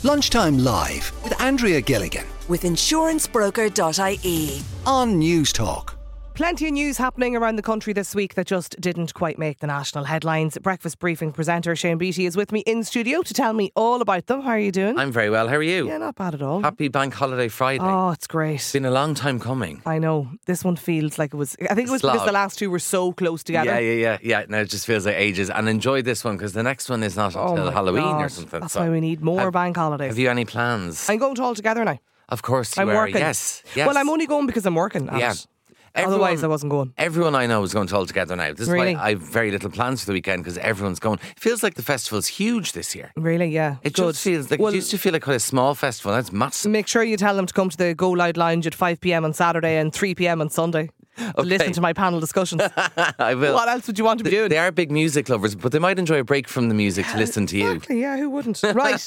Lunchtime Live with Andrea Gilligan with insurancebroker.ie on News Talk. Plenty of news happening around the country this week that just didn't quite make the national headlines. Breakfast briefing presenter Shane Beattie is with me in studio to tell me all about them. How are you doing? I'm very well. How are you? Yeah, not bad at all. Happy Bank Holiday Friday. Oh, it's great. It's been a long time coming. I know. This one feels like it was... I think it was Slog. because the last two were so close together. Yeah. No, it just feels like ages. And enjoy this one because the next one is not until Halloween or something. That's why we need more bank holidays. Have you any plans? I'm going to all together now. Of course you I'm are. working. Yes. Well, I'm only going because I'm working. Yeah. Otherwise, I wasn't going. Everyone I know is going to All Together now. This is Really? why I have very little plans for the weekend because everyone's going. It feels like the festival's huge this year. Really, yeah. It Good. just feels like it used to feel like quite a small festival. That's massive. Make sure you tell them to come to the Go Loud Lounge at 5 p.m. on Saturday and 3 p.m. on Sunday. Okay. Listen to my panel discussions. I will. What else would you want to be doing? They are big music lovers, but they might enjoy a break from the music to listen to you. Exactly, yeah, who wouldn't? Right.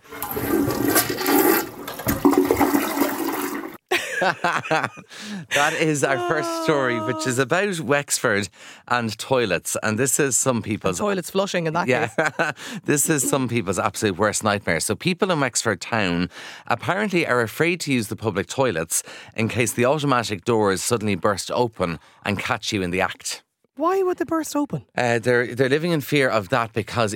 That is our first story, which is about Wexford and toilets. And this is some people's... Toilets flushing in that case. This is some people's absolute worst nightmare. So people in Wexford town apparently are afraid to use the public toilets in case the automatic doors suddenly burst open and catch you in the act. Why would they burst open? They're living in fear of that because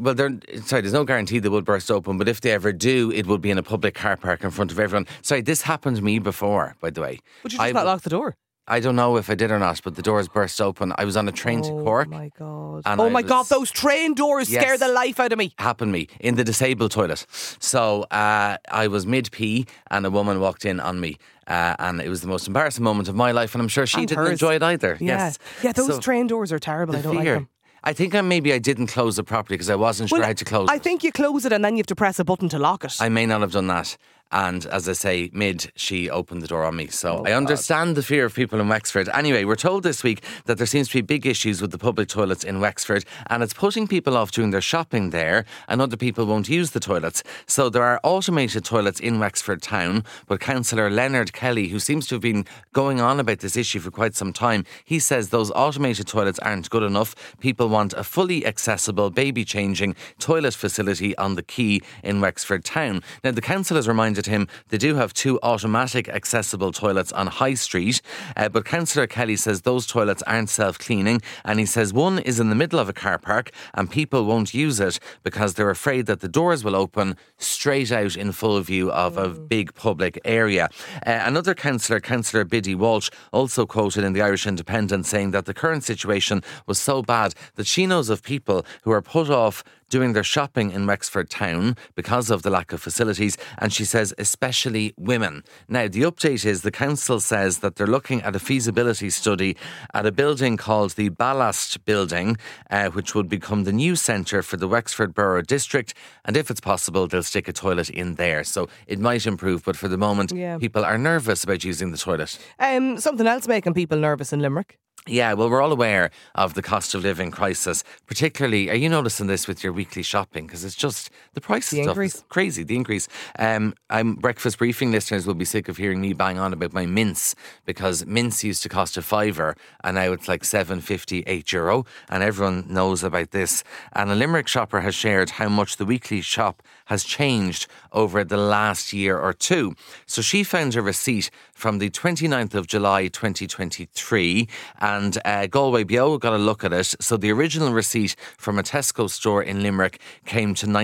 there's no guarantee they will burst open, but if they ever do, it will be in a public car park in front of everyone. Sorry, this happened to me before, by the way. Would you just not lock the door? I don't know if I did or not, but the doors burst open. I was on a train to Cork. Oh my God. And those train doors scare the life out of me. Happened to me in the disabled toilet. So I was mid-pee and a woman walked in on me. And it was the most embarrassing moment of my life, and I'm sure she didn't enjoy it either. Yeah. Yes. Yeah, those train doors are terrible. I don't like them. I think maybe I didn't close it properly because I wasn't sure how to close it. I think you close it and then you have to press a button to lock it. I may not have done that. And as I say, she opened the door on me. So I understand the fear of people in Wexford. Anyway, we're told this week that there seems to be big issues with the public toilets in Wexford, and it's putting people off doing their shopping there, and other people won't use the toilets. So there are automated toilets in Wexford town, but Councillor Leonard Kelly, who seems to have been going on about this issue for quite some time, he says those automated toilets aren't good enough. People want a fully accessible baby changing toilet facility on the quay in Wexford town. Now, the council has reminded him they do have 2 automatic accessible toilets on High Street, but Councillor Kelly says those toilets aren't self-cleaning, and he says one is in the middle of a car park and people won't use it because they're afraid that the doors will open straight out in full view of a big public area. Another councillor, Councillor Biddy Walsh, also quoted in the Irish Independent saying that the current situation was so bad that she knows of people who are put off doing their shopping in Wexford town because of the lack of facilities, and she says especially women. Now, the update is the council says that they're looking at a feasibility study at a building called the Ballast Building, which would become the new centre for the Wexford Borough District, and if it's possible, they'll stick a toilet in there. So it might improve, but for the moment, people are nervous about using the toilet. Something else making people nervous in Limerick. Yeah, well, we're all aware of the cost of living crisis. Particularly, are you noticing this with your weekly shopping? Because it's just, the price of stuff is crazy, the increase. Breakfast briefing listeners will be sick of hearing me bang on about my mince, because mince used to cost €5 and now it's like €7.50, €8, and everyone knows about this. And a Limerick shopper has shared how much the weekly shop has changed over the last year or two. So she found a receipt from the 29th of July 2023, and Galway Bio got a look at it. So the original receipt from a Tesco store in Limerick came to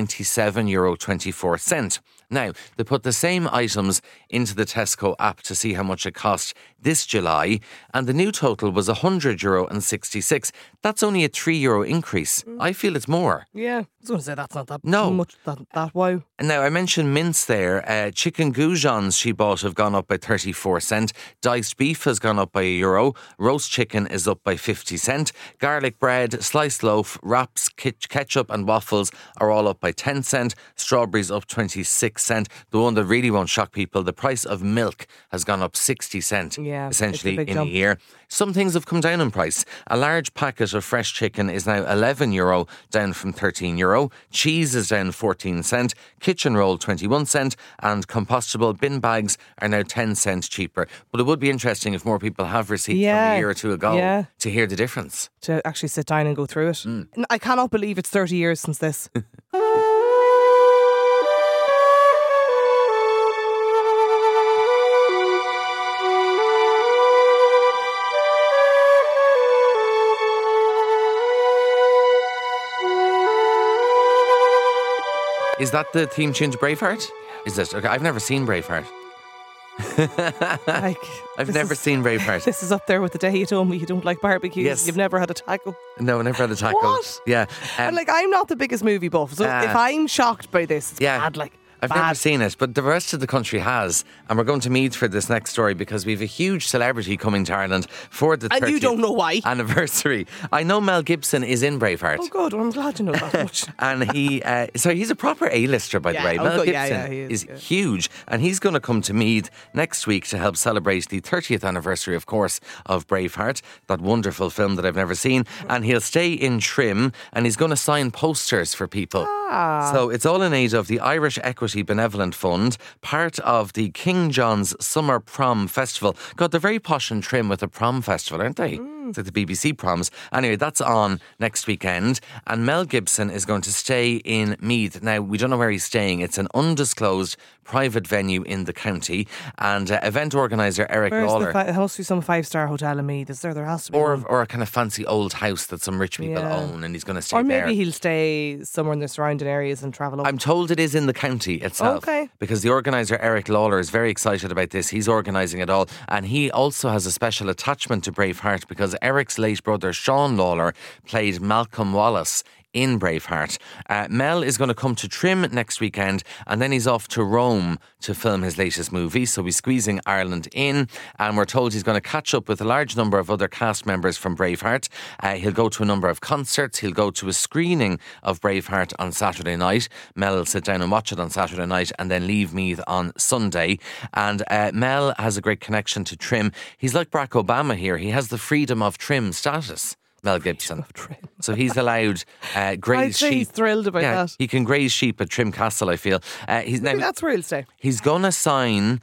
€97.24. Now, they put the same items into the Tesco app to see how much it cost this July, and the new total was €100.66. That's only a €3 increase. I feel it's more. Yeah, I was going to say that's not that much. That wow. Now, I mentioned mince there. Chicken goujons she bought have gone up by 34 cent. Diced beef has gone up by €1. Roast chicken is up by 50 cent. Garlic bread, sliced loaf, wraps, ketchup and waffles are all up by 10 cent. Strawberries up 26 cent. The one that really won't shock people, the price of milk has gone up 60 cent. Yeah, essentially in a year. Some things have come down in price. A large packet of fresh chicken is now €11, down from €13. Cheese is down 14 cent. Kitchen roll 21 cent, and compostable bin bags are now 10 cents cheaper. But it would be interesting if more people have receipts from a year or two ago to hear the difference. To actually sit down and go through it. I cannot believe it's 30 years since this. Is that the theme tune to Braveheart? Is it? Okay, I've never seen Braveheart. Like, I've never seen Braveheart. This is up there with the day you told me you don't like barbecues. Yes. You've never had a taco. No, I never had a taco. What? Yeah. And like, I'm not the biggest movie buff, so if I'm shocked by this, it's bad. Like, I've bad. never seen it, but the rest of the country has. And we're going to Meath for this next story because we have a huge celebrity coming to Ireland for the 30th And you don't know why. anniversary. I know Mel Gibson is in Braveheart. Oh, good. Well, I'm glad to know that much. And he's a proper A-lister, by the way. Mel Gibson he is huge. And he's going to come to Meath next week to help celebrate the 30th anniversary, of course, of Braveheart, that wonderful film that I've never seen. And he'll stay in Trim and he's going to sign posters for people. So it's all in aid of the Irish Equity Benevolent Fund, part of the King John's Summer Prom Festival. God, they're very posh and Trim with a prom festival, aren't they? It's like the BBC proms. Anyway, that's on next weekend. And Mel Gibson is going to stay in Meath. Now, we don't know where he's staying. It's an undisclosed private venue in the county. And event organiser Eric Lawler. There must be some 5-star hotel in Meath. There has to be one. Or a kind of fancy old house that some rich people own, and he's going to stay there. Or maybe he'll stay somewhere in the surrounding areas and travel up. I'm told it is in the county itself. Okay. Because the organiser Eric Lawler is very excited about this. He's organising it all. And he also has a special attachment to Braveheart because Eric's late brother Sean Lawler played Malcolm Wallace in Braveheart. Mel is going to come to Trim next weekend and then he's off to Rome to film his latest movie. So he's squeezing Ireland in, and we're told he's going to catch up with a large number of other cast members from Braveheart. He'll go to a number of concerts. He'll go to a screening of Braveheart on Saturday night. Mel will sit down and watch it on Saturday night and then leave Meath on Sunday. And Mel has a great connection to Trim. He's like Barack Obama here. He has the freedom of Trim status. Mel Gibson. So he's allowed graze sheep. He's thrilled about that. He can graze sheep at Trim Castle, I feel. Maybe that's where he'll stay. He's going to sign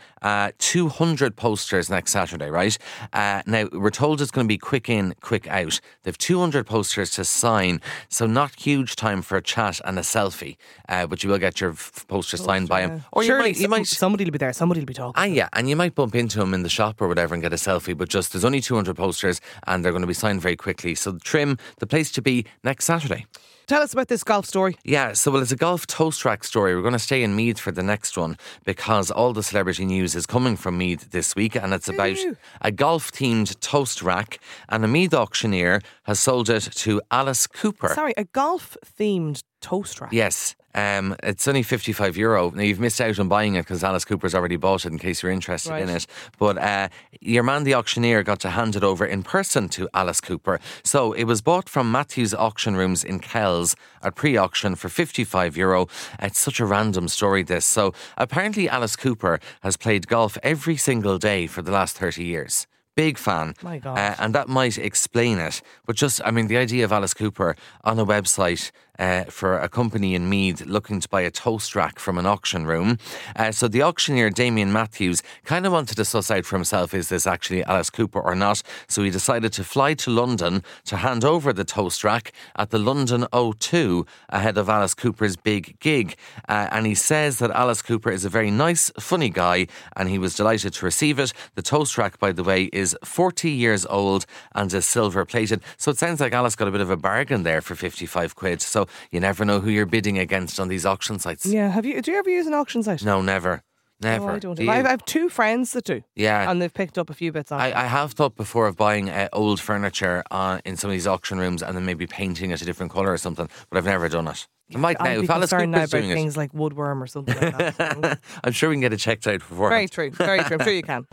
200 posters next Saturday, right? Now, we're told it's going to be quick in, quick out. They've 200 posters to sign, so not huge time for a chat and a selfie, but you will get your poster signed by him. Or surely you might somebody will be there, somebody will be talking. Yeah, and you might bump into him in the shop or whatever and get a selfie, but just there's only 200 posters and they're going to be signed very quickly. So Trim, the place to be next Saturday. Tell us about this golf story. Yeah, so it's a golf toast rack story. We're going to stay in Meath for the next one because all the celebrity news is coming from Meath this week, and it's about a golf-themed toast rack, and a Meath auctioneer has sold it to Alice Cooper. Sorry, a golf-themed toast rack? Yes. It's only €55. Now, you've missed out on buying it because Alice Cooper's already bought it in case you're interested in it. But your man, the auctioneer, got to hand it over in person to Alice Cooper. So it was bought from Matthews Auction Rooms in Kells at pre-auction for €55. It's such a random story, this. So apparently Alice Cooper has played golf every single day for the last 30 years. Big fan. My God. And that might explain it. But just, I mean, the idea of Alice Cooper on a website for a company in Meath looking to buy a toast rack from an auction room. So the auctioneer, Damien Matthews, kind of wanted to suss out for himself, is this actually Alice Cooper or not? So he decided to fly to London to hand over the toast rack at the London O2 ahead of Alice Cooper's big gig. And he says that Alice Cooper is a very nice, funny guy, and he was delighted to receive it. The toast rack, by the way, is 40 years old and is silver plated. So it sounds like Alice got a bit of a bargain there for 55 quid. So you never know who you're bidding against on these auction sites. Yeah, do you ever use an auction site? No, never. Never. No, I don't. I have two friends that do. Yeah. And they've picked up a few bits on it. I have thought before of buying old furniture in some of these auction rooms and then maybe painting it a different colour or something, but I've never done it. I might now. If Alice Cooper's now about doing things like woodworm or something like that. I'm sure we can get it checked out beforehand. Very true. Very true. I'm sure you can.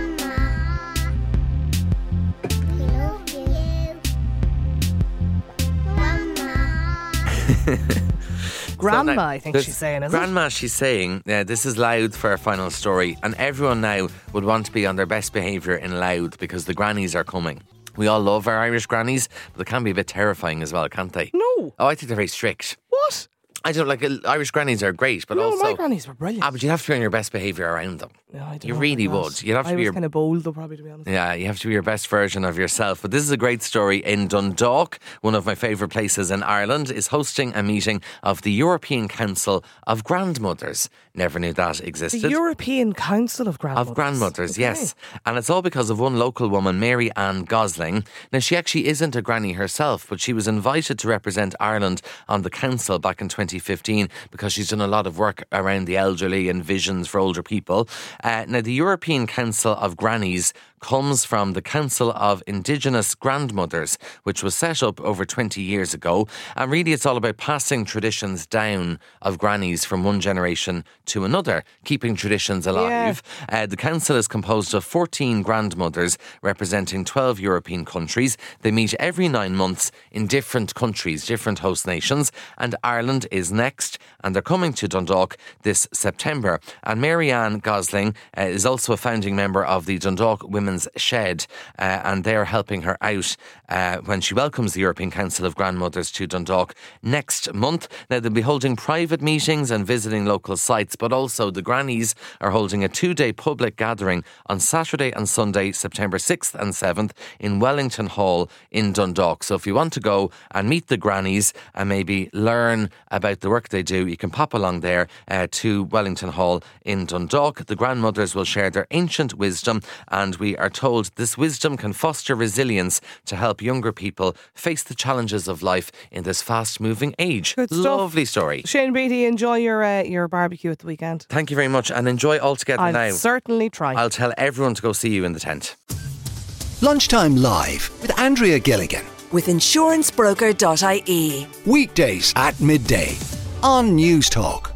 Grandma, now, I think she's saying, isn't Grandma, she's saying, this is Louth for our final story, and everyone now would want to be on their best behaviour in Louth because the grannies are coming. We all love our Irish grannies, but they can be a bit terrifying as well, can't they? No. Oh, I think they're very strict. What? I don't like Irish grannies are great, but No, also my grannies were brilliant. but you'd have to be on your best behaviour around them. No, I don't You know really about would. that. You'd have to I be was kind of bold though, probably, to be honest. Yeah, you have to be your best version of yourself. But this is a great story in Dundalk. One of my favourite places in Ireland is hosting a meeting of the European Council of Grandmothers. Never knew that existed. The European Council of Grandmothers. Of grandmothers, Okay. yes. And it's all because of one local woman, Mary Ann Gosling. Now, she actually isn't a granny herself, but she was invited to represent Ireland on the council back in 2015 because she's done a lot of work around the elderly and visions for older people. Now, the European Council of Grannies comes from the Council of Indigenous Grandmothers, which was set up over 20 years ago. And really it's all about passing traditions down of grannies from one generation to another, keeping traditions alive. The council is composed of 14 grandmothers representing 12 European countries. They meet every 9 months in different countries, different host nations, and Ireland is next, and they're coming to Dundalk this September. And Marianne Gosling is also a founding member of the Dundalk Women's Shed, and they're helping her out when she welcomes the European Council of Grandmothers to Dundalk next month. Now, they'll be holding private meetings and visiting local sites, but also the grannies are holding a 2-day public gathering on Saturday and Sunday, September 6th and 7th in Wellington Hall in Dundalk. So if you want to go and meet the grannies and maybe learn about the work they do, you can pop along there to Wellington Hall in Dundalk. The grandmothers will share their ancient wisdom, and we are told this wisdom can foster resilience to help younger people face the challenges of life in this fast-moving age. Good stuff. Lovely story. Shane Beatty, enjoy your barbecue at the weekend. Thank you very much, and enjoy Altogether Now. I'll certainly try. I'll tell everyone to go see you in the tent. Lunchtime Live with Andrea Gilligan. With insurancebroker.ie. Weekdays at midday on News Talk.